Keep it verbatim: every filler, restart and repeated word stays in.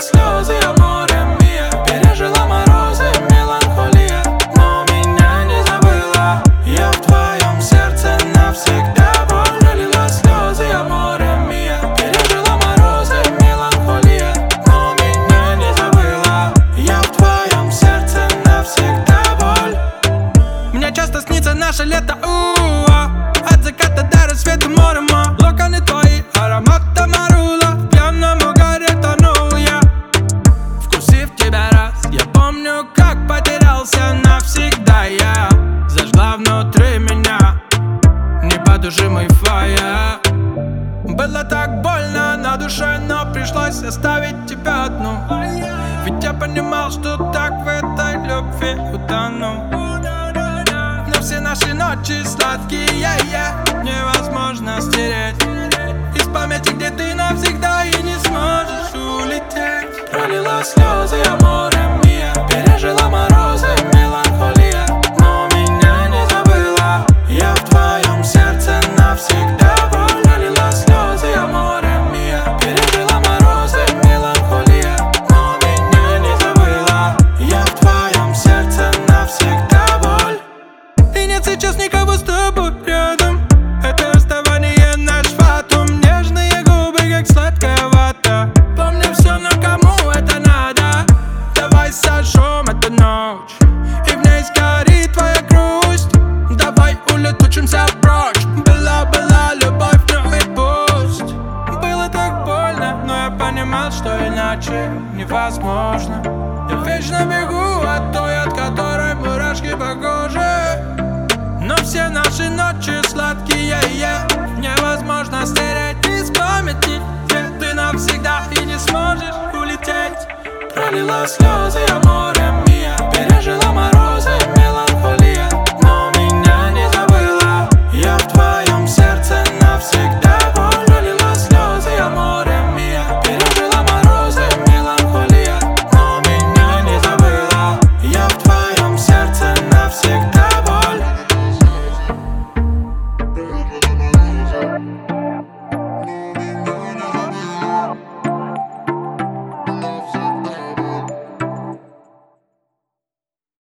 слезы, я море Мия. Пережила морозы, меланхолия, но меня не забыла. Я в твоем сердце навсегда. Боль пролила слезы, я море Мия. Пережила морозы, меланхолия, но меня не забыла. Я в твоем сердце навсегда. Боль. Мне часто снится наше лето, у-у-у. От заката до рассвета море, мо. Локоны твои, аромат тамарула. В пьяном угаре тонул я, вкусив тебя раз. Я помню, как потерялся навсегда я. Зажгла внутри меня непотушимый фаер. Было так больно на душе, но пришлось оставить тебя одну. Ведь я понимал, что так в этой любви утону. Но все наши ночи сладкие, yeah, невозможно стереть из памяти, где ты навсегда и не сможешь улететь. Пролила слезы, я море Мия. Пережила морозы, меланхолия, но меня не забыла. Я в твоем сердце навсегда. Боль. Пролила слезы, я море Мия. Пережила морозы, меланхолия, но меня не забыла. Я в твоем сердце навсегда. Боль. И нет сейчас никого с тобой рядом. Это расставание наш фатум. Нежные губы, как сладкая вата. Помню все, но кому это надо? Давай сожжем эту ночь, и в ней сгорит твоя грусть. Давай улетучимся прочь. Была-была любовь, но и пусть. Было так больно, но я понимал, что иначе невозможно. Я вечно бегу от той, от которой мурашки по коже. Но все наши ночи сладкие, yeah, невозможно стереть из памяти, где ты навсегда и не сможешь улететь. Пролила слезы, я море